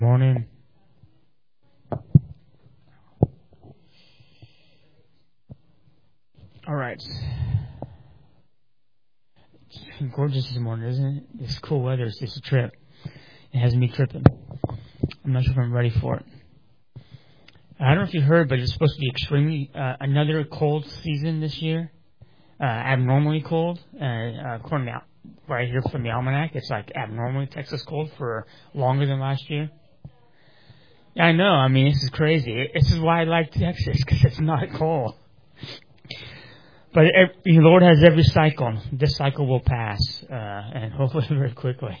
Morning. All right. It's gorgeous this morning, isn't it? This cool weather is just a trip. It has me tripping. I'm not sure if I'm ready for it. I don't know if you heard, but it's supposed to be extremely another cold season this year. Abnormally cold. According to what I hear from the almanac, it's like abnormally Texas cold for longer than last year. Yeah, I know. I mean, this is crazy. This is why I like Texas, because it's not cold. But the Lord has every cycle. This cycle will pass, and hopefully very quickly.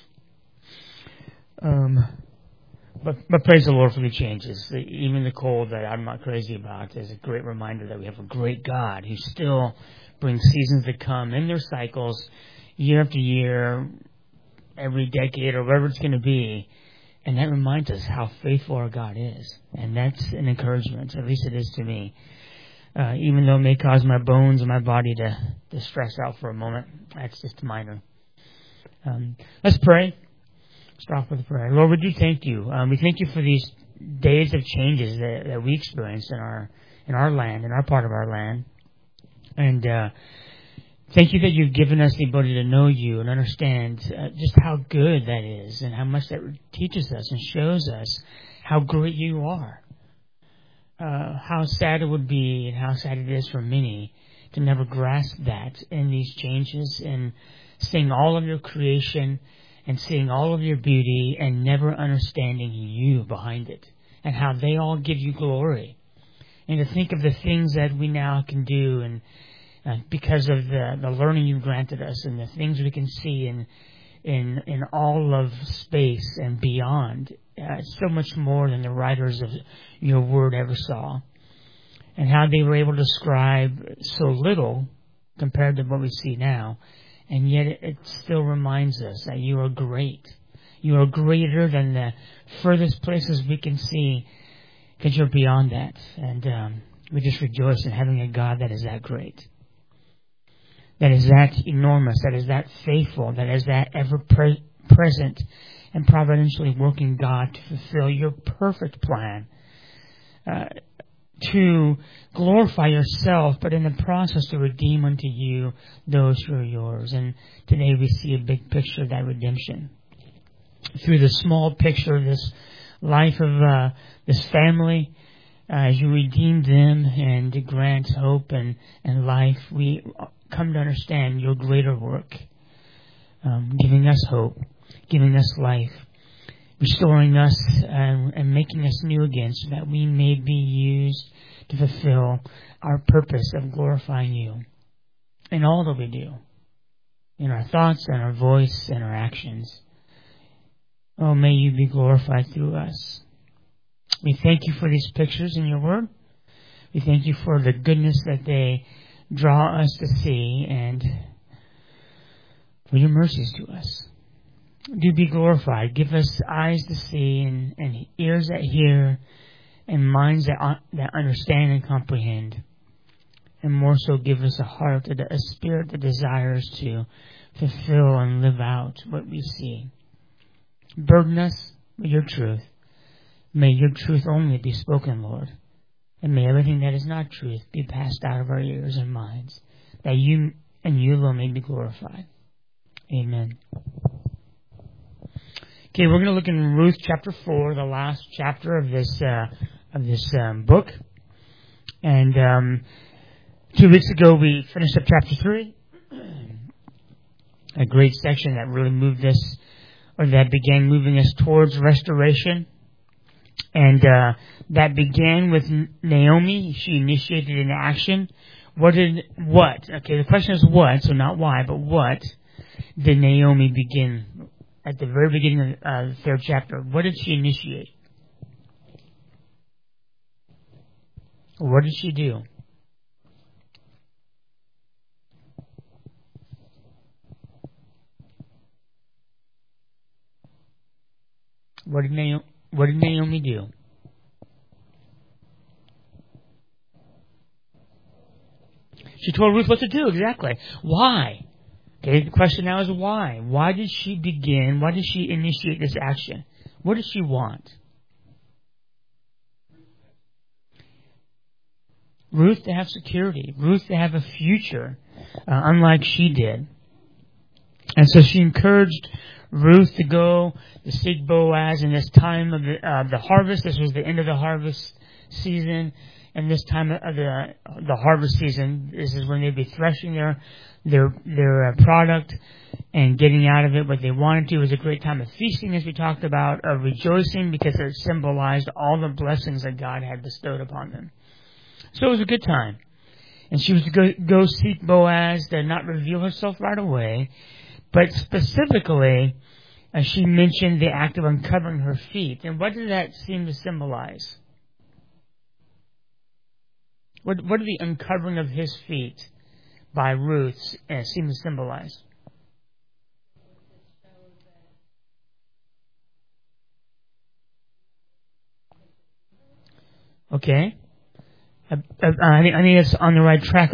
But praise the Lord for the changes. Even the cold that I'm not crazy about is a great reminder that we have a great God who still brings seasons to come in their cycles, year after year, every decade, or whatever it's going to be. And that reminds us how faithful our God is. And that's an encouragement. At least it is to me. Even though it may cause my bones and my body to stress out for a moment, that's just minor. Let's pray. Start with a prayer. Lord, we do thank you. We thank you for these days of changes that we experience in our land, in our part of our land. And thank you that you've given us the ability to know you and understand just how good that is and how much that teaches us and shows us how great you are. How sad it would be and how sad it is for many to never grasp that in these changes and seeing all of your creation and seeing all of your beauty and never understanding you behind it and how they all give you glory. And to think of the things that we now can do and because of the learning you've granted us and the things we can see in all of space and beyond. So much more than the writers of your word ever saw. And how they were able to describe so little compared to what we see now. And yet it still reminds us that you are great. You are greater than the furthest places we can see because you're beyond that. And we just rejoice in having a God that is that great. That is that enormous, that is that faithful, that is that ever-present and providentially working God to fulfill your perfect plan, to glorify yourself, but in the process to redeem unto you those who are yours. And today we see a big picture of that redemption. Through the small picture of this life of this family, as you redeem them and grant hope and life, we come to understand your greater work, giving us hope, giving us life, restoring us and making us new again so that we may be used to fulfill our purpose of glorifying you in all that we do, in our thoughts and our voice and our actions. Oh, may you be glorified through us. We thank you for these pictures in your word. We thank you for the goodness that they draw us to see and for your mercies to us. Do be glorified. Give us eyes to see and ears that hear and minds that understand and comprehend. And more so, give us a heart, a spirit that desires to fulfill and live out what we see. Burden us with your truth. May your truth only be spoken, Lord. And may everything that is not truth be passed out of our ears and minds, that you and you alone may be glorified. Amen. Okay, we're going to look in Ruth chapter 4, the last chapter of this book. And 2 weeks ago we finished up chapter 3, a great section that really moved us, or that began moving us towards restoration. And that began with Naomi. She initiated an action. What? Okay, the question is what, so not why, but what did Naomi begin at the very beginning of the third chapter? What did she initiate? What did she do? What did Naomi do? She told Ruth what to do, exactly. Why? Okay, the question now is why? Why did she begin? Why did she initiate this action? What does she want? Ruth to have security. Ruth to have a future, unlike she did. And so she encouraged Ruth to go to seek Boaz in this time of the harvest. This was the end of the harvest season. And this time of the harvest season, this is when they'd be threshing their product and getting out of it what they wanted to. It was a great time of feasting, as we talked about, of rejoicing, because it symbolized all the blessings that God had bestowed upon them. So it was a good time. And she was to go seek Boaz, to not reveal herself right away, but specifically, she mentioned the act of uncovering her feet. And what did that seem to symbolize? What did the uncovering of his feet by Ruth seem to symbolize? Okay. I think it's on the right track.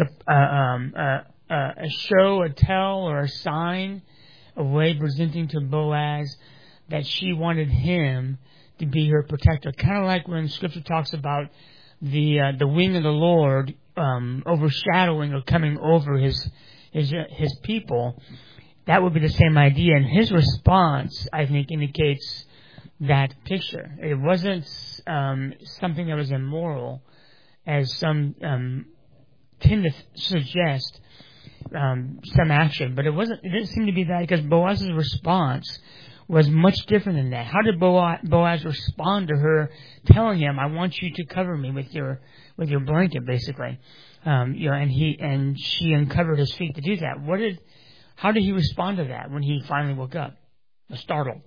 A show, a tell, or a sign, a way presenting to Boaz that she wanted him to be her protector. Kind of like when Scripture talks about the wing of the Lord overshadowing or coming over his people. That would be the same idea. And his response, I think, indicates that picture. It wasn't something that was immoral, as some tend to suggest some action, but it didn't seem to be that, because Boaz's response was much different than that. How did Boaz respond to her telling him, "I want you to cover me with your blanket," basically, and she uncovered his feet to do that. How did he respond to that when he finally woke up, startled?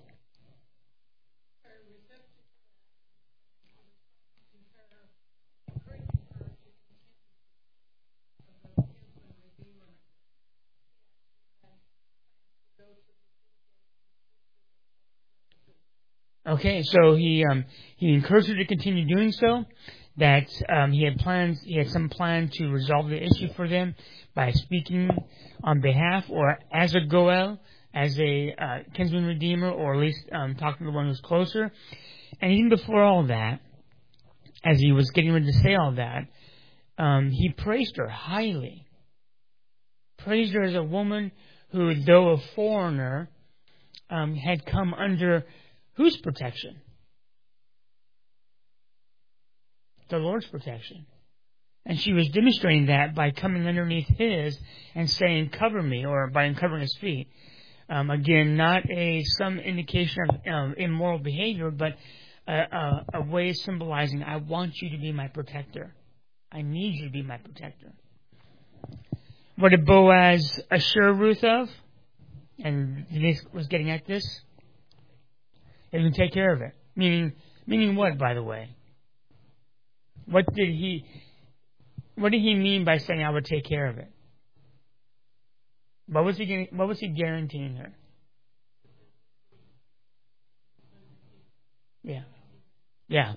Okay, so he encouraged her to continue doing so. That he had some plan to resolve the issue for them by speaking on behalf, or as a goel, as a kinsman redeemer, or at least talking to the one who's closer. And even before all that, as he was getting ready to say all that, he praised her highly. Praised her as a woman who, though a foreigner, had come under whose protection? The Lord's protection. And she was demonstrating that by coming underneath his and saying, "Cover me," or by uncovering his feet. Again, not some indication of immoral behavior, but a way symbolizing, "I want you to be my protector. I need you to be my protector." What did Boaz assure Ruth of? And Denise was getting at this. He would take care of it. Meaning what, by the way? What did he mean by saying, "I would take care of it"? What was he guaranteeing her? Yeah.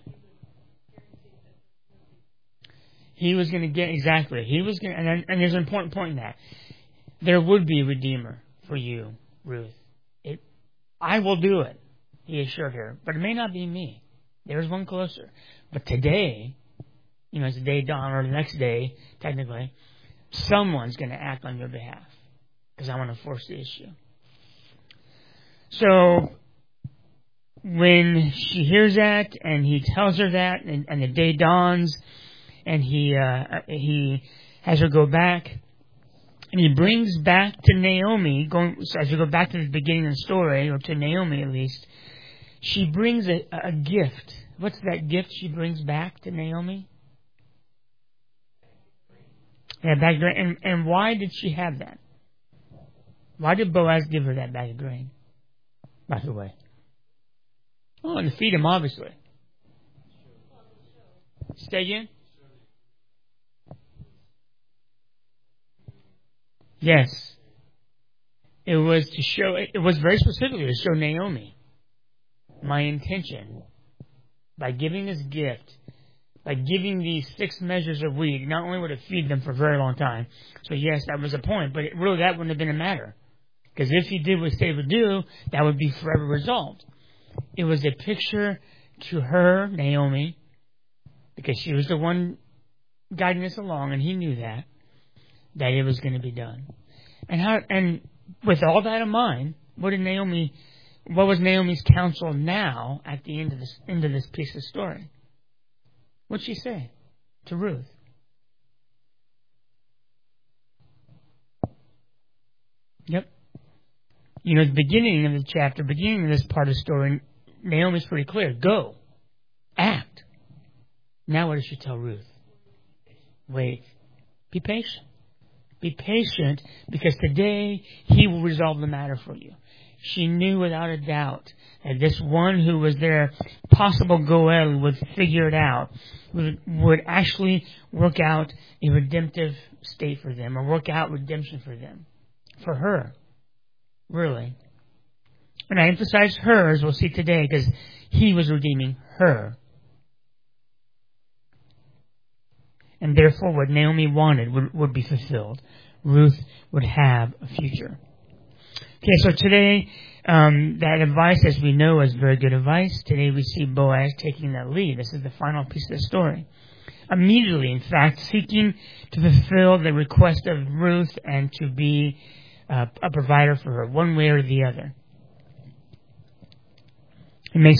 He was going to get, exactly. He was going to, and there's an important point in that. There would be a Redeemer for you, Ruth. I will do it, he assured her. But it may not be me. There's one closer. But today, as the day dawn, or the next day, technically, someone's going to act on your behalf, because I want to force the issue. So, when she hears that, and he tells her that, and the day dawns, and he has her go back, and he brings back to Naomi, as we go back to the beginning of the story, or to Naomi at least, she brings a gift. What's that gift she brings back to Naomi? Yeah, bag of grain. And why did she have that? Why did Boaz give her that bag of grain, by the way? Oh, to feed him, obviously. Stay again? Yes. It was very specifically to show Naomi my intention by giving this gift, by giving these 6 measures of wheat. Not only would it feed them for a very long time, so yes, that was the point, but that wouldn't have been a matter. Because if he did what they would do, that would be forever resolved. It was a picture to her, Naomi, because she was the one guiding us along, and he knew that it was going to be done. And with all that in mind, what was Naomi's counsel now at the end of this piece of story? What'd she say to Ruth? Yep. You know, at the beginning of the chapter, beginning of this part of the story, Naomi's pretty clear. Go. Act. Now what does she tell Ruth? Wait. Be patient. Be patient, because today he will resolve the matter for you. She knew without a doubt that this one who was their possible Goel would figure it out, would actually work out a redemptive state for them, or work out redemption for them. For her. Really. And I emphasize her, as we'll see today, because he was redeeming her. And therefore what Naomi wanted would be fulfilled. Ruth would have a future. Okay, so today, that advice, as we know, is very good advice. Today we see Boaz taking that lead. This is the final piece of the story. Immediately, in fact, seeking to fulfill the request of Ruth and to be a provider for her, one way or the other. He makes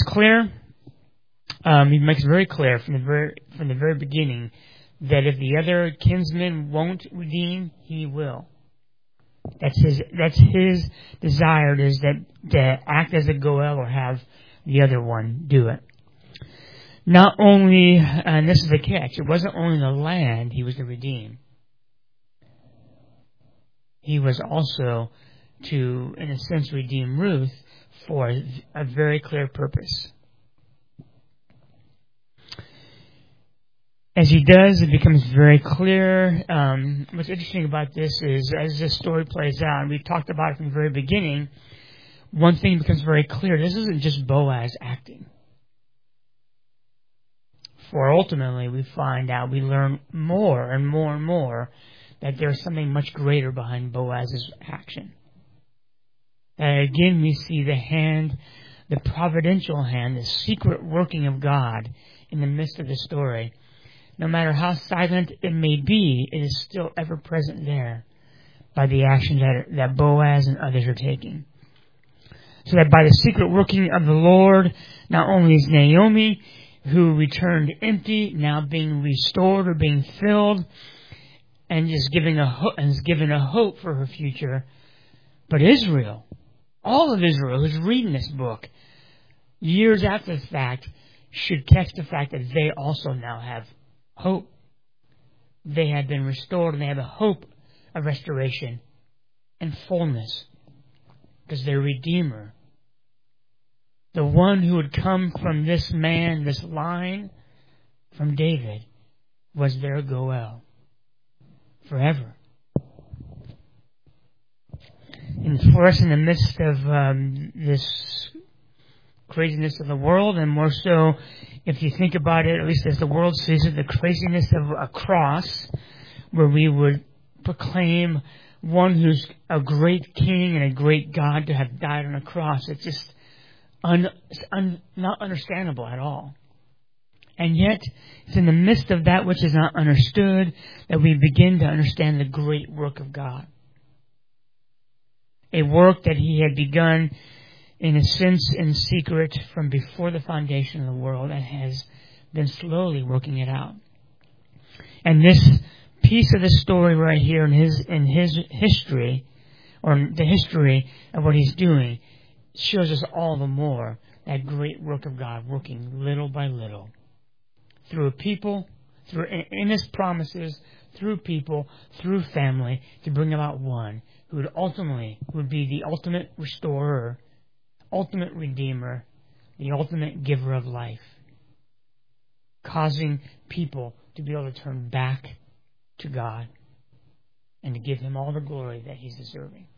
very clear from the very beginning that if the other kinsmen won't redeem, he will. That's his desire, is that to act as a Goel or have the other one do it. Not only, and this is the catch, it wasn't only the land he was to redeem. He was also to, in a sense, redeem Ruth for a very clear purpose. As he does, it becomes very clear. What's interesting about this is, as this story plays out, and we talked about it from the very beginning, one thing becomes very clear. This isn't just Boaz acting. For ultimately, we find out, we learn more and more and more that there's something much greater behind Boaz's action. And again, we see the hand, the providential hand, the secret working of God in the midst of the story. No matter how silent it may be, it is still ever present there by the actions that Boaz and others are taking. So that by the secret working of the Lord, not only is Naomi, who returned empty, now being restored or being filled, and is given a hope for her future, but Israel, all of Israel who's reading this book, years after the fact, should catch the fact that they also now have hope. They have been restored, and they have a hope of restoration and fullness, because their Redeemer, the one who would come from this man, this line from David, was their Goel forever. And for us, in the midst of this craziness of the world, and more so, if you think about it, at least as the world sees it, the craziness of a cross, where we would proclaim one who's a great king and a great God to have died on a cross, it's just not understandable at all. And yet, it's in the midst of that which is not understood that we begin to understand the great work of God. A work that He had begun, in a sense, in secret from before the foundation of the world, and has been slowly working it out. And this piece of the story right here in his history, or the history of what He's doing, shows us all the more that great work of God working little by little. Through people, in His promises, through people, through family, to bring about one who would be the ultimate restorer, ultimate redeemer, the ultimate giver of life, causing people to be able to turn back to God and to give Him all the glory that He's deserving.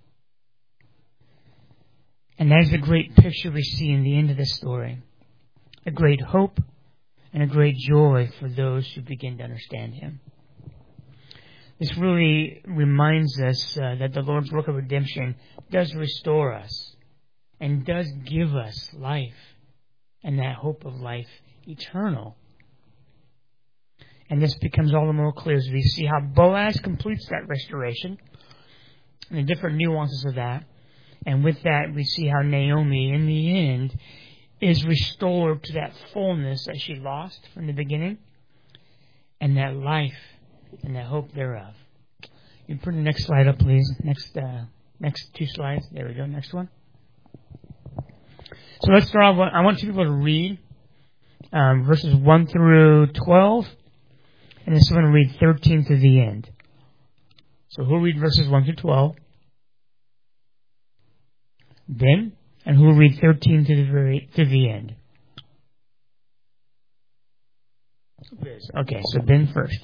And that is the great picture we see in the end of the story. A great hope and a great joy for those who begin to understand Him. This really reminds us that the Lord's work of redemption does restore us and does give us life and that hope of life eternal. And this becomes all the more clear as we see how Boaz completes that restoration and the different nuances of that. And with that, we see how Naomi, in the end, is restored to that fullness that she lost from the beginning, and that life and that hope thereof. You can put the next slide up, please. Next two slides. There we go. Next one. So let's start off. I want two people to read verses 1 through 12, and then someone to read 13 to the end. So who'll read verses 1 through 12? Ben, and who will read 13 to the end? Okay, so Ben first.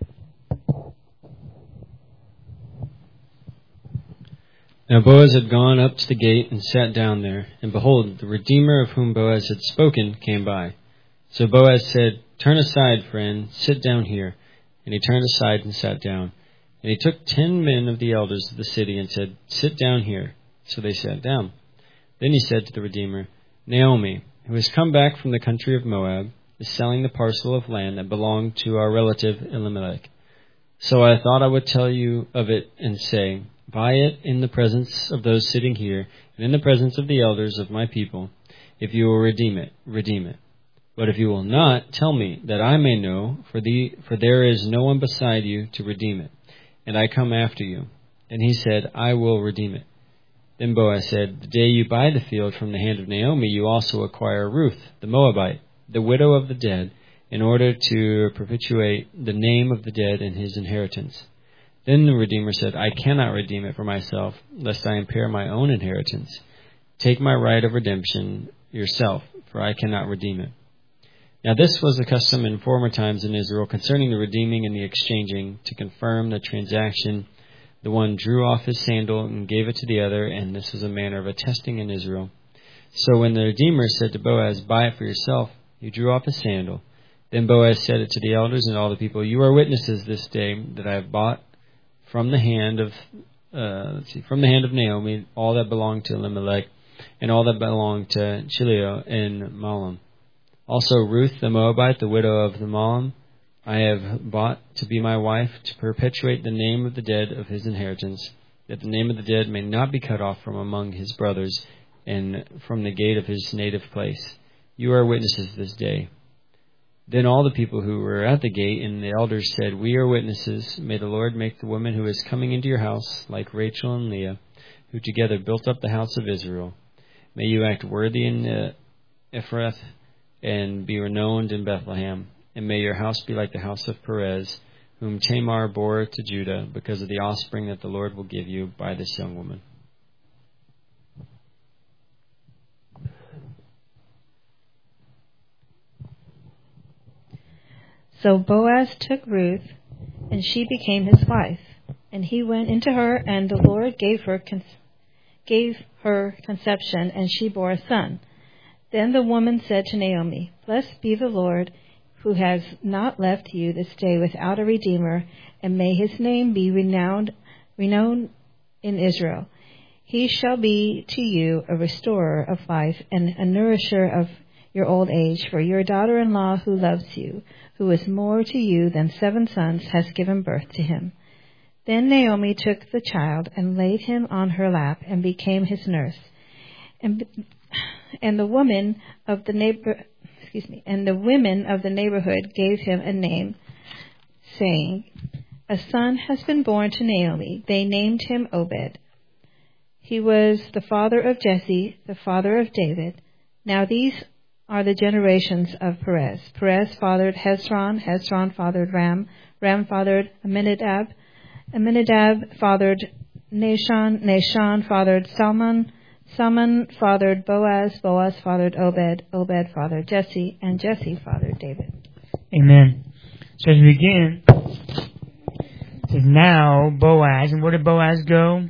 Now Boaz had gone up to the gate and sat down there, and behold, the Redeemer of whom Boaz had spoken came by. So Boaz said, "Turn aside, friend, sit down here." And he turned aside and sat down. And he took 10 men of the elders of the city and said, "Sit down here." So they sat down. Then he said to the Redeemer, "Naomi, who has come back from the country of Moab, is selling the parcel of land that belonged to our relative Elimelech. So I thought I would tell you of it and say, buy it in the presence of those sitting here and in the presence of the elders of my people. If you will redeem it, redeem it. But if you will not, tell me, that I may know, for there is no one beside you to redeem it, and I come after you." And he said, "I will redeem it." Then Boaz said, "The day you buy the field from the hand of Naomi, you also acquire Ruth, the Moabite, the widow of the dead, in order to perpetuate the name of the dead in his inheritance." Then the Redeemer said, "I cannot redeem it for myself, lest I impair my own inheritance. Take my right of redemption yourself, for I cannot redeem it." Now this was the custom in former times in Israel concerning the redeeming and the exchanging. To confirm the transaction, the one drew off his sandal and gave it to the other, and this was a manner of attesting in Israel. So when the Redeemer said to Boaz, "Buy it for yourself," he drew off his sandal. Then Boaz said it to the elders and all the people, "You are witnesses this day that I have bought from the hand of Naomi all that belonged to Elimelech and all that belonged to Chiliah and Mahlon. Also Ruth the Moabite, the widow of the Mahlon, I have bought to be my wife, to perpetuate the name of the dead of his inheritance, that the name of the dead may not be cut off from among his brothers and from the gate of his native place. You are witnesses this day." Then all the people who were at the gate and the elders said, "We are witnesses. May the Lord make the woman who is coming into your house like Rachel and Leah, who together built up the house of Israel. May you act worthy in Ephrath and be renowned in Bethlehem. And may your house be like the house of Perez, whom Tamar bore to Judah, because of the offspring that the Lord will give you by this young woman." So Boaz took Ruth, and she became his wife. And he went into her, and the Lord gave her conception, and she bore a son. Then the woman said to Naomi, "Blessed be the Lord, who has not left you this day without a redeemer, and may his name be renowned in Israel. He shall be to you a restorer of life and a nourisher of your old age, for your daughter-in-law who loves you, who is more to you than 7 sons, has given birth to him." Then Naomi took the child and laid him on her lap and became his nurse. And the women of the neighborhood gave him a name, saying, "A son has been born to Naomi." They named him Obed. He was the father of Jesse, the father of David. Now these are the generations of Perez. Perez fathered Hezron. Hezron fathered Ram. Ram fathered Amminadab. Amminadab fathered Nahshon. Nahshon fathered Salmon. Salmon fathered Boaz. Boaz fathered Obed. Obed fathered Jesse. And Jesse fathered David. Amen. So as we begin, it says now Boaz, and where did Boaz go?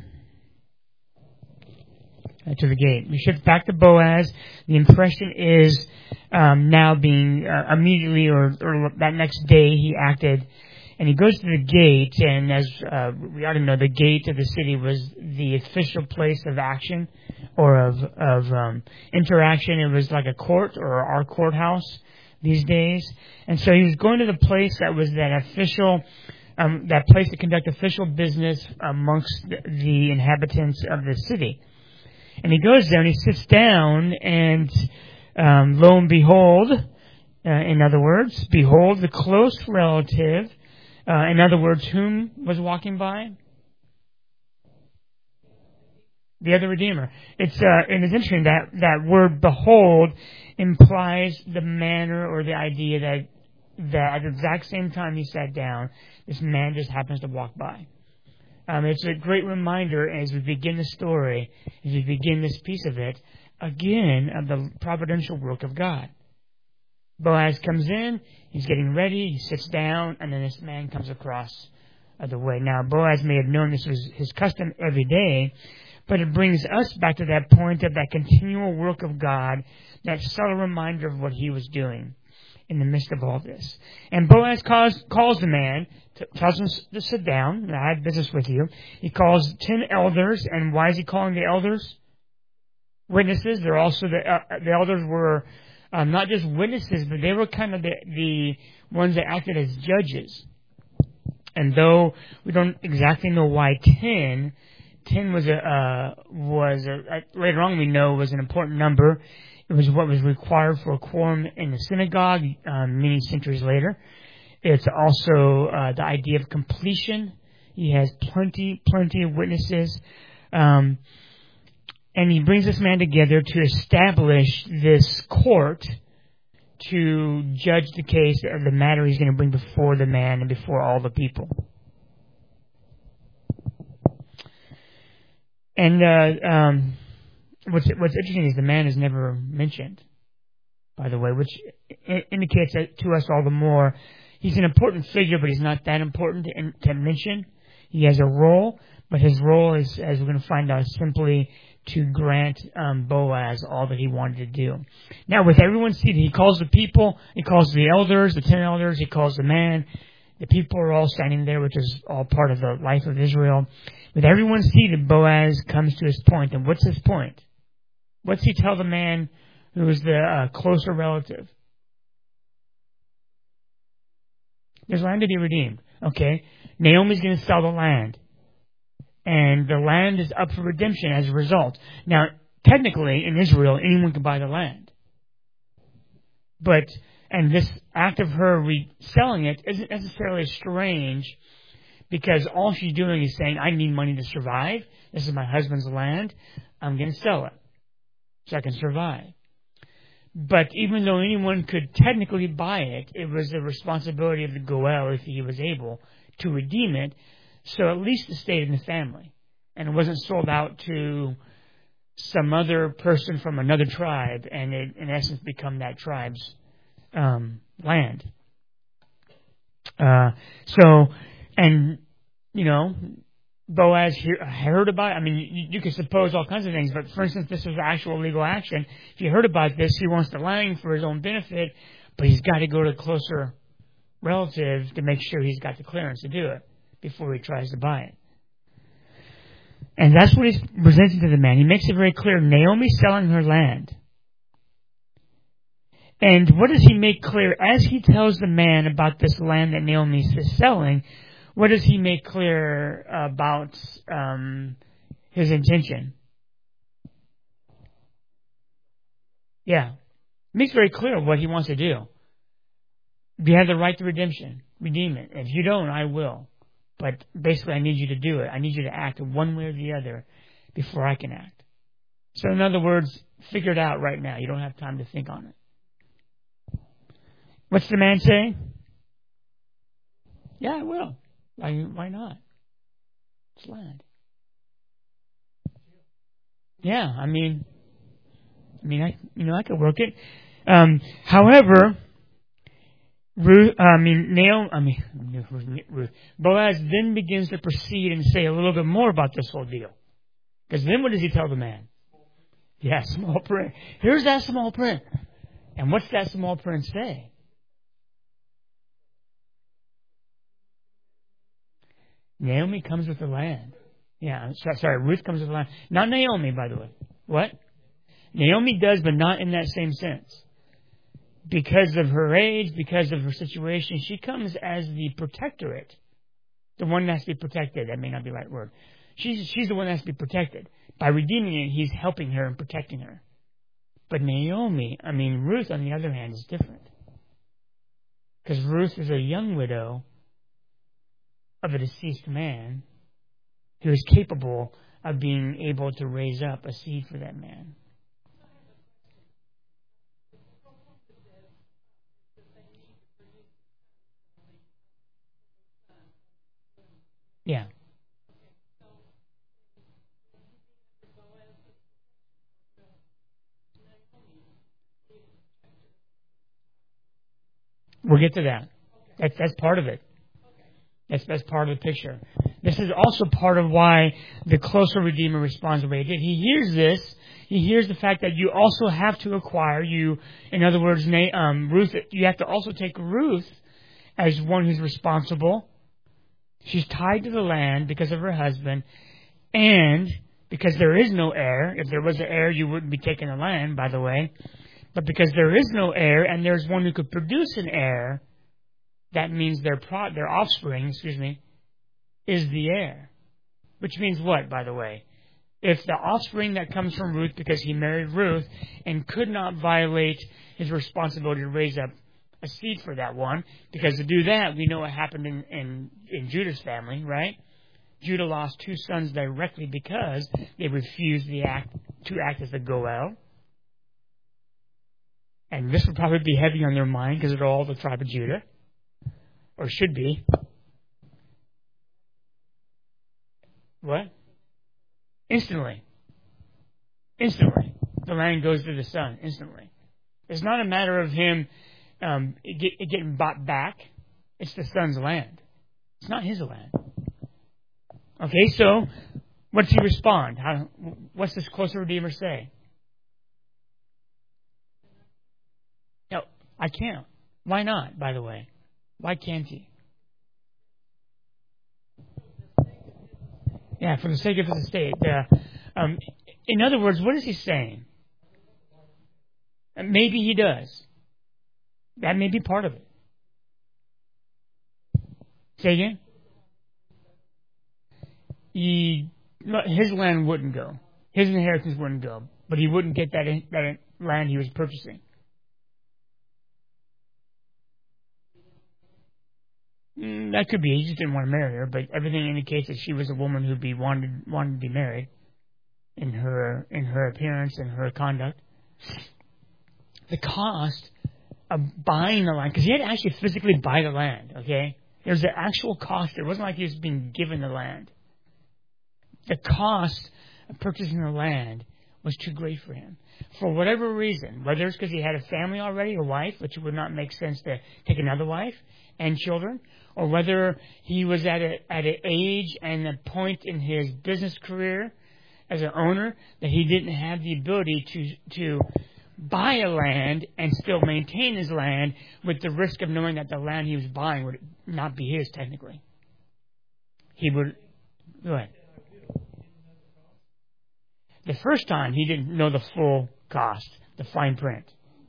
To the gate. We shift back to Boaz. The impression is now being immediately or that next day he acted And he goes to the gate, and as we ought to know, the gate of the city was the official place of action or of interaction. It was like a court or our courthouse these days. And so he was going to the place that was that official, that place to conduct official business amongst the inhabitants of the city. And he goes there and he sits down, and lo and behold, in other words, behold the close relative. In other words, whom was walking by? The other Redeemer. And it's interesting that word "behold" implies the manner or the idea that at the exact same time he sat down, this man just happens to walk by. It's a great reminder as we begin the story, as we begin this piece of it, again, of the providential work of God. Boaz comes in, he's getting ready, he sits down, and then this man comes across the way. Now, Boaz may have known this was his custom every day, but it brings us back to that point of that continual work of God, that subtle reminder of what he was doing in the midst of all this. And Boaz calls the man, tells him to sit down, I have business with you. He calls 10 elders, and why is he calling the elders? Witnesses. They're also the elders were not just witnesses, but they were kind of the ones that acted as judges. And though we don't exactly know why 10 was later on we know was an important number. It was what was required for a quorum in the synagogue many centuries later. It's also the idea of completion. He has plenty of witnesses. And he brings this man together to establish this court to judge the case or the matter he's going to bring before the man and before all the people. And what's interesting is the man is never mentioned, by the way, which indicates that to us all the more he's an important figure, but he's not that important to mention. He has a role, but his role is, as we're going to find out, simply to grant Boaz all that he wanted to do. Now, with everyone seated, he calls the people, he calls the elders, the 10 elders, he calls the man. The people are all standing there, which is all part of the life of Israel. With everyone seated, Boaz comes to his point. And what's his point? What's he tell the man who is the closer relative? There's land to be redeemed. Okay. Naomi's going to sell the land. And the land is up for redemption as a result. Now, technically, in Israel, anyone can buy the land. And this act of her reselling it isn't necessarily strange, because all she's doing is saying, I need money to survive. This is my husband's land. I'm going to sell it so I can survive. But even though anyone could technically buy it, it was the responsibility of the Goel, if he was able, to redeem it. So at least it stayed in the family. And it wasn't sold out to some other person from another tribe, and it, in essence, become that tribe's land. Boaz heard about it. I mean, you could suppose all kinds of things, but for instance, this was actual legal action. If you heard about this, he wants the land for his own benefit, but he's got to go to a closer relative to make sure he's got the clearance to do it before he tries to buy it. And that's what he's presenting to the man. He makes it very clear, Naomi's selling her land. And what does he make clear? As he tells the man about this land that Naomi is selling, what does he make clear about his intention? Yeah. He makes very clear what he wants to do. You have the right to redemption. Redeem it. If you don't, I will. But basically, I need you to do it. I need you to act one way or the other before I can act. So in other words, figure it out right now. You don't have time to think on it. What's the man saying? Yeah, I will. Why not? It's land. Yeah, I could work it. However, Boaz then begins to proceed and say a little bit more about this whole deal. Because then what does he tell the man? Yeah, small print. Here's that small print. And what's that small print say? Naomi comes with the land. Yeah, sorry, Ruth comes with the land. Not Naomi, by the way. What? Naomi does, but not in that same sense. Because of her age, because of her situation, she comes as the protectorate. The one that has to be protected. That may not be the right word. She's the one that has to be protected. By redeeming it, he's helping her and protecting her. But Ruth, on the other hand, is different. Because Ruth is a young widow of a deceased man who is capable of being able to raise up a seed for that man. Yeah. We'll get to that. That's part of it. That's part of the picture. This is also part of why the closer Redeemer responds the way he did. He hears this. He hears the fact that you also have to acquire in other words, Ruth. You have to also take Ruth as one who's responsible. She's tied to the land because of her husband, and because there is no heir. If there was an heir, you wouldn't be taking the land, by the way. But because there is no heir, and there's one who could produce an heir, that means their offspring, is the heir. Which means what, by the way? If the offspring that comes from Ruth, because he married Ruth, and could not violate his responsibility to raise up a seed for that one, because to do that, we know what happened in Judah's family, right? Judah lost 2 sons directly because they refused to act as the Goel. And this would probably be heavy on their mind because they're all the tribe of Judah. Or should be. What? Instantly. The land goes to the son. Instantly. It's not a matter of him getting bought back. It's the son's land. It's not his land. Okay, so what does he respond? What's this closer Redeemer say? No, I can't. Why not, by the way? Why can't he? Yeah, for the sake of his estate. In other words, what is he saying? Maybe he does. That may be part of it. Say again? His land wouldn't go. His inheritance wouldn't go. But he wouldn't get that land he was purchasing. That could be. He just didn't want to marry her, but everything indicates that she was a woman who wanted to be married in her appearance and her conduct. The cost of buying the land, because he had to actually physically buy the land, okay? There's an actual cost. It wasn't like he was being given the land. The cost of purchasing the land was too great for him. For whatever reason, whether it's because he had a family already, a wife, which would not make sense to take another wife and children, or whether he was at an age and a point in his business career as an owner that he didn't have the ability to buy a land and still maintain his land with the risk of knowing that the land he was buying would not be his technically. He would... Go ahead. The first time he didn't know the full cost, the fine print.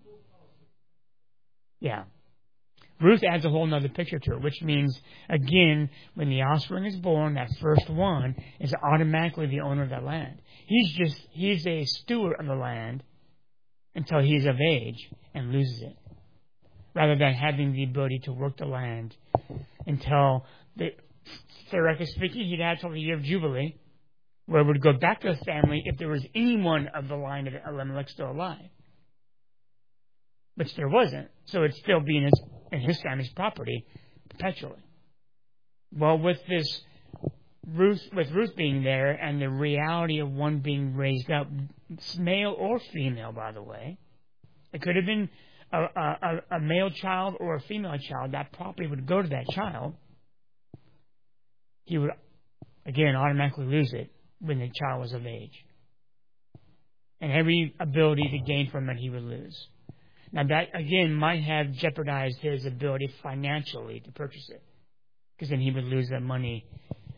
Yeah. Ruth adds a whole other picture to it, which means, again, when the offspring is born, that first one is automatically the owner of that land. He's a steward of the land until he's of age and loses it, rather than having the ability to work the land until, theoretically speaking, he'd have till the year of Jubilee, where it would go back to the family if there was anyone of the line of Elimelech still alive. Which there wasn't, so it'd still be in his family's property perpetually. Well, with Ruth being there and the reality of one being raised up, male or female, by the way, it could have been a male child or a female child. That property would go to that child. He would, again, automatically lose it when the child was of age. And every ability to gain from it he would lose. Now that, again, might have jeopardized his ability financially to purchase it. Because then he would lose that money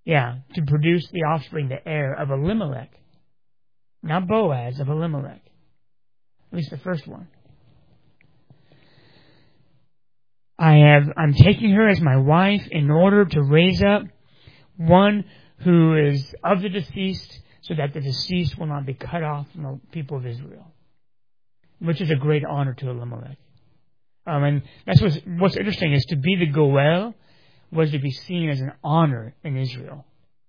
Yeah, to produce the offspring, the heir of Elimelech. Not Boaz, of Elimelech. At least the first one. I'm taking her as my wife in order to raise up one who is of the deceased, so that the deceased will not be cut off from the people of Israel. Which is a great honor to Elimelech. And that's what's interesting is to be the Goel was to be seen as an honor in Israel.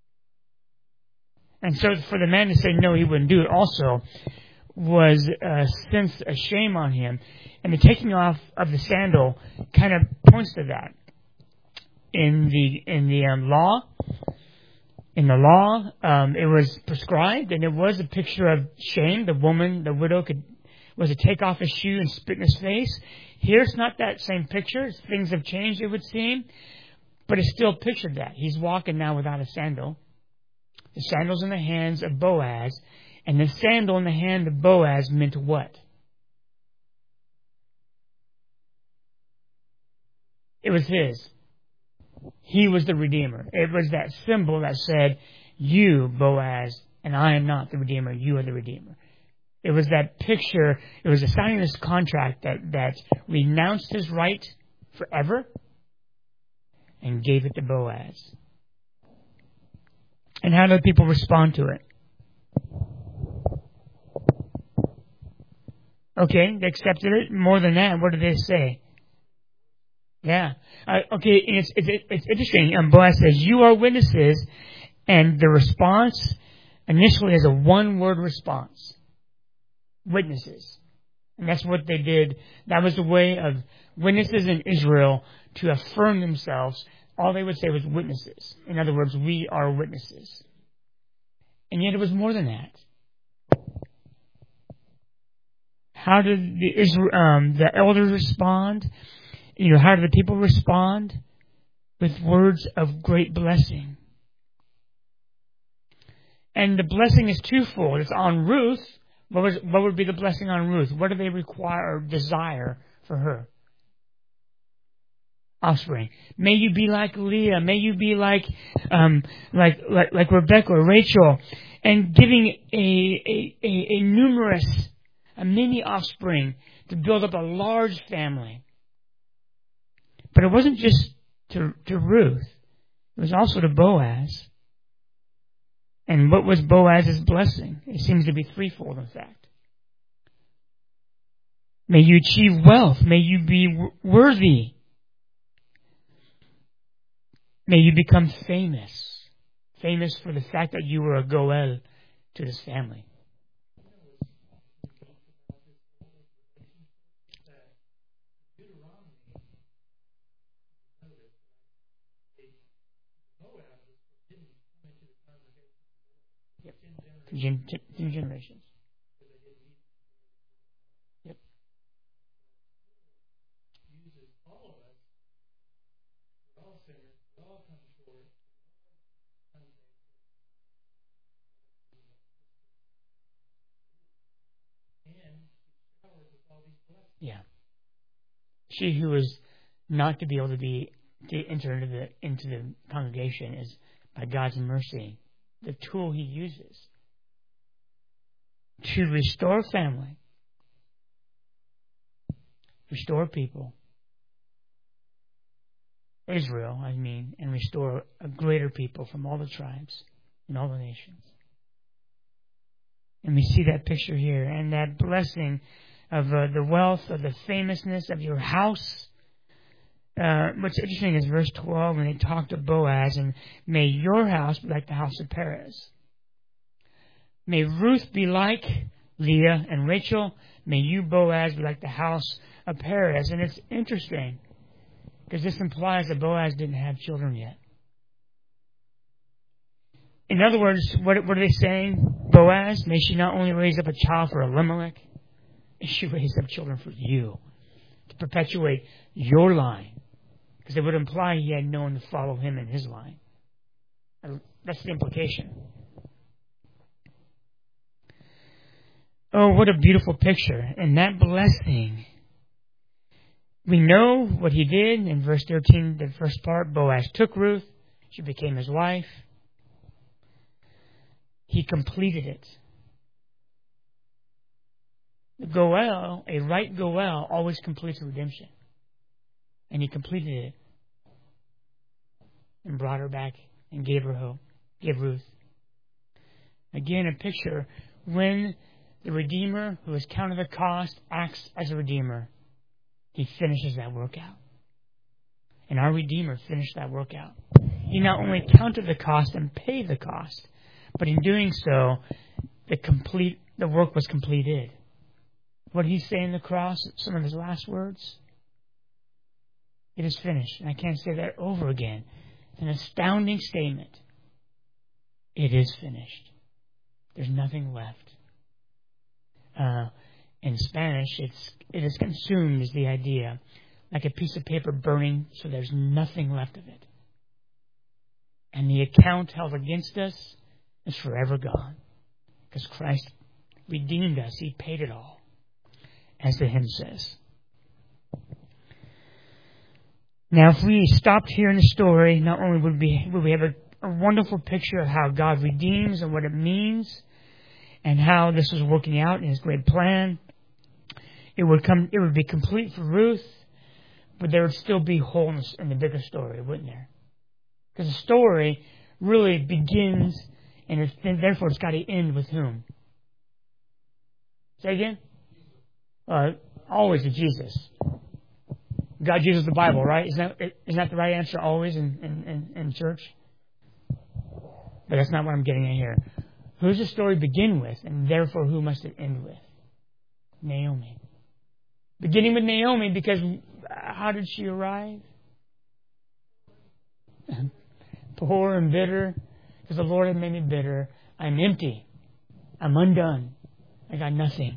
And so for the man to say no, he wouldn't do it also was since a shame on him. And the taking off of the sandal kind of points to that. In the law, it was prescribed, and it was a picture of shame. The woman, the widow, was to take off his shoe and spit in his face. Here it's not that same picture. Things have changed, it would seem. But it's still pictured that. He's walking now without a sandal. The sandal's in the hands of Boaz. And the sandal in the hand of Boaz meant what? It was his. He was the Redeemer. It was that symbol that said, you, Boaz, and I am not the Redeemer. You are the Redeemer. It was that picture. It was a signing of this contract that renounced his right forever and gave it to Boaz. And how did people respond to it? Okay, they accepted it. More than that, what did they say? Yeah. Okay, it's interesting. Boaz says, you are witnesses. And the response initially is a one-word response. Witnesses. And that's what they did. That was the way of witnesses in Israel to affirm themselves. All they would say was witnesses. In other words, we are witnesses. And yet it was more than that. How did the elders respond? How did the people respond? With words of great blessing. And the blessing is twofold. It's on Ruth. What would be the blessing on Ruth? What do they require or desire for her? Offspring. May you be like Leah. May you be like Rebecca or Rachel, and giving a many offspring to build up a large family. But it wasn't just to Ruth. It was also to Boaz. And what was Boaz's blessing? It seems to be threefold, in fact. May you achieve wealth. May you be worthy. May you become famous. Famous for the fact that you were a Goel to this family. Two generations. Yep. Yeah. She who is not to be able to enter into the congregation is by God's mercy the tool He uses to restore family, restore people, Israel, and restore a greater people from all the tribes and all the nations. And we see that picture here, and that blessing of the wealth, of the famousness of your house. What's interesting is verse 12, when they talk to Boaz, and may your house be like the house of Perez. May Ruth be like Leah and Rachel. May you, Boaz, be like the house of Perez. And it's interesting, because this implies that Boaz didn't have children yet. In other words, what are they saying? Boaz, may she not only raise up a child for Elimelech, may she raise up children for you, to perpetuate your line. Because it would imply he had no one to follow him in his line. That's the implication. Oh, what a beautiful picture. And that blessing, we know what he did in verse 13, the first part. Boaz took Ruth. She became his wife. He completed it. The Goel, a right Goel, always completes a redemption. And He completed it. And brought her back and gave her hope. Gave Ruth. Again, a picture when the Redeemer, who has counted the cost, acts as a Redeemer. He finishes that work out. And our Redeemer finished that work out. He not only counted the cost and paid the cost, but in doing so, the work was completed. What did He say on the cross? Some of His last words? It is finished. And I can't say that over again. It's an astounding statement. It is finished. There's nothing left. In Spanish, it is consumed is the idea. Like a piece of paper burning, so there's nothing left of it. And the account held against us is forever gone. Because Christ redeemed us. He paid it all. As the hymn says. Now, if we stopped here in the story, not only would we have a wonderful picture of how God redeems and what it means, and how this was working out in His great plan, it would be complete for Ruth, but there would still be wholeness in the bigger story, wouldn't there? Because the story really begins, and therefore it's got to end with whom? Say again? Always with Jesus. God uses the Bible, right? Isn't that the right answer always in church? But that's not what I'm getting at here. Who does the story begin with, and therefore who must it end with? Naomi. Beginning with Naomi, because how did she arrive? Poor and bitter, because the Lord had made me bitter. I'm empty. I'm undone. I got nothing.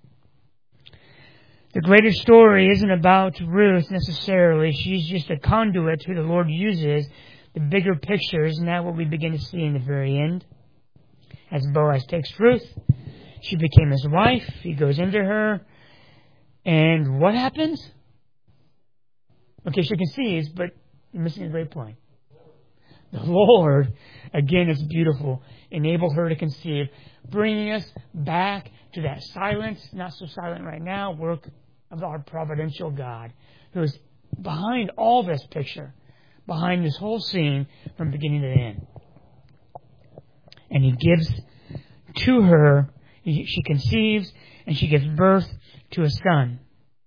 The greater story isn't about Ruth necessarily. She's just a conduit who the Lord uses. The bigger picture, isn't that what we begin to see in the very end? As Boaz takes Ruth, she became his wife. He goes into her. And what happens? Okay, she conceives, but you're missing a great point. The Lord, again, it's beautiful, enabled her to conceive, bringing us back to that silent, not so silent right now, work of our providential God, who is behind all this picture, behind this whole scene from beginning to end. And He gives to her, she conceives, and she gives birth to a son.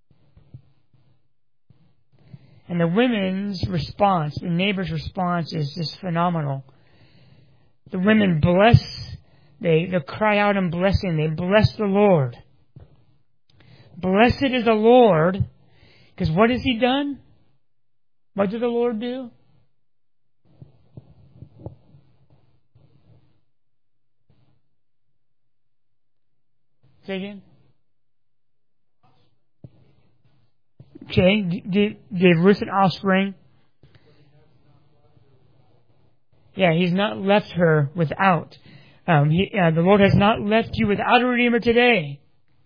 And the women's response, the neighbor's response is just phenomenal. The women bless, they cry out in blessing, they bless the Lord. Blessed is the Lord, because what has He done? What did the Lord do? Say again? Okay, gave Ruth an offspring. Yeah, He's not left her without. The Lord has not left you without a Redeemer today.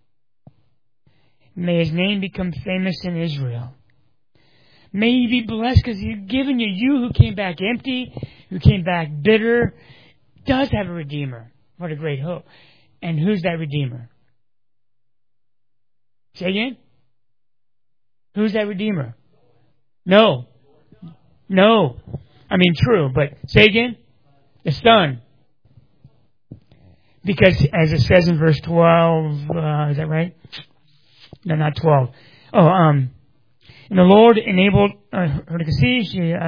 May His name become famous in Israel. May He be blessed because He's given you who came back empty, who came back bitter, does have a Redeemer. What a great hope. And who's that Redeemer? Say again? Who's that Redeemer? No. I mean, true, but say again? The Son. Because, as it says in verse 12, is that right? No, not 12. And the Lord enabled her to conceive.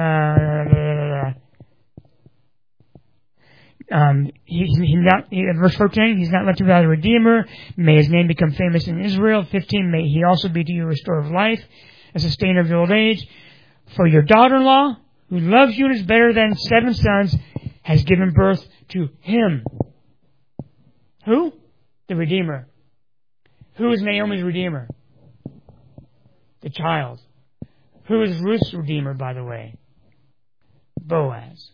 Verse 14, He's not left you without a Redeemer. May His name become famous in Israel. 15, may He also be to you a restorer of life, a sustainer of your old age. For your daughter-in-law, who loves you and is better than 7 sons, has given birth to Him. Who? The Redeemer. Who is Naomi's Redeemer? The child. Who is Ruth's Redeemer, by the way? Boaz.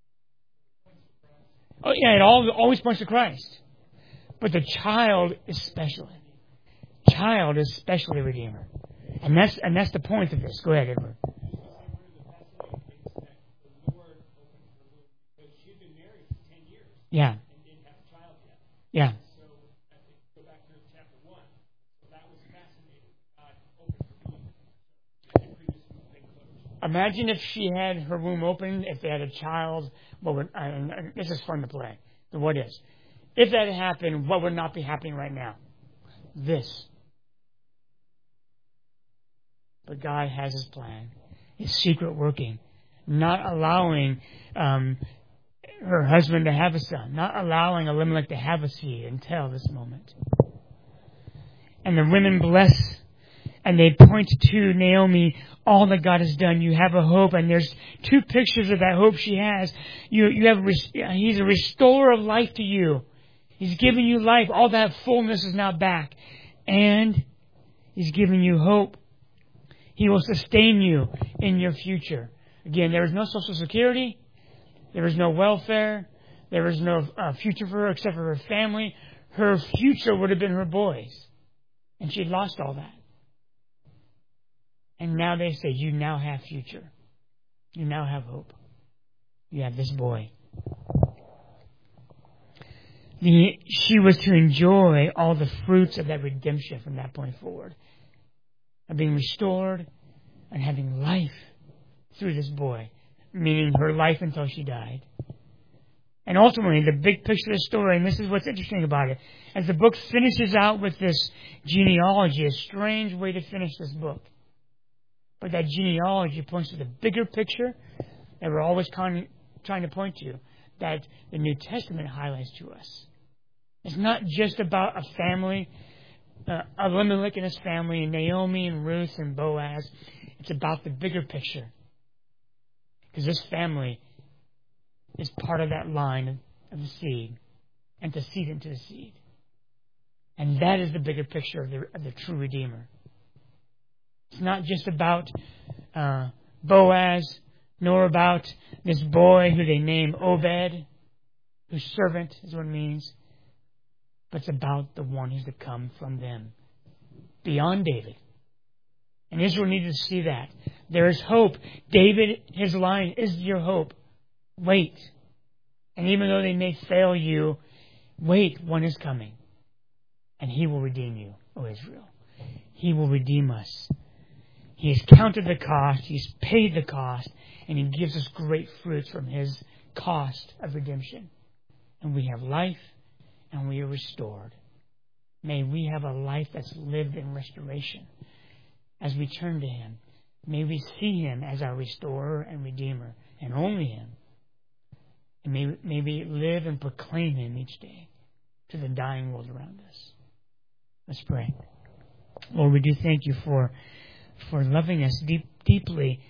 Oh yeah, it always points to Christ. But the child is special. Child is specially a Redeemer. And that's the point of this. Go ahead, Edward. Yeah. Yeah. Imagine if she had her womb open, if they had a child, what would, and this is fun to play, the what is. If that had happened, what would not be happening right now? This. But God has His plan, His secret working, not allowing her husband to have a son, not allowing Elimelech to have a seed until this moment. And the women bless, and they point to Naomi, all that God has done. You have a hope, and there's two pictures of that hope she has. He's a restorer of life to you. He's given you life. All that fullness is now back. And He's given you hope. He will sustain you in your future. Again, there is no Social Security. There is no welfare. There is no future for her except for her family. Her future would have been her boys. And she lost all that. And now they say, you now have future. You now have hope. You have this boy. She was to enjoy all the fruits of that redemption from that point forward. Of being restored and having life through this boy. Meaning her life until she died. And ultimately, the big picture of the story, and this is what's interesting about it, as the book finishes out with this genealogy, a strange way to finish this book. But that genealogy points to the bigger picture that we're always trying to point to, that the New Testament highlights to us. It's not just about a family, Elimelech and his family, and Naomi and Ruth and Boaz. It's about the bigger picture. Because this family is part of that line of the seed, and to seed into the seed. And that is the bigger picture of the true Redeemer. It's not just about Boaz, nor about this boy who they name Obed, whose servant is what it means. But it's about the one who's to come from them, beyond David. And Israel needed to see that. There is hope. David, his line, is your hope. Wait. And even though they may fail you, wait, one is coming. And He will redeem you, O Israel. He will redeem us. He has counted the cost, He's paid the cost, and He gives us great fruits from His cost of redemption. And we have life, and we are restored. May we have a life that's lived in restoration. As we turn to Him, may we see Him as our restorer and redeemer, and only Him. And may we live and proclaim Him each day to the dying world around us. Let's pray. Lord, we do thank You for loving us deeply.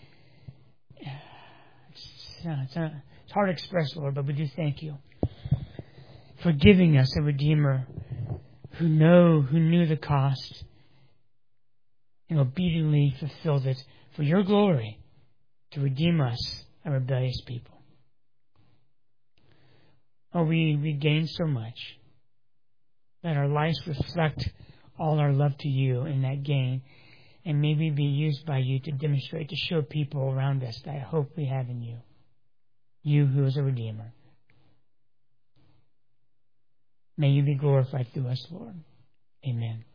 It's hard to express, Lord, but we do thank You for giving us a Redeemer who knew the cost and obediently fulfilled it for Your glory to redeem us, a rebellious people. Oh, we gain so much. Let our lives reflect all our love to You in that gain. And may we be used by You to demonstrate, to show people around us that hope we have in You. You who is a Redeemer. May You be glorified through us, Lord. Amen.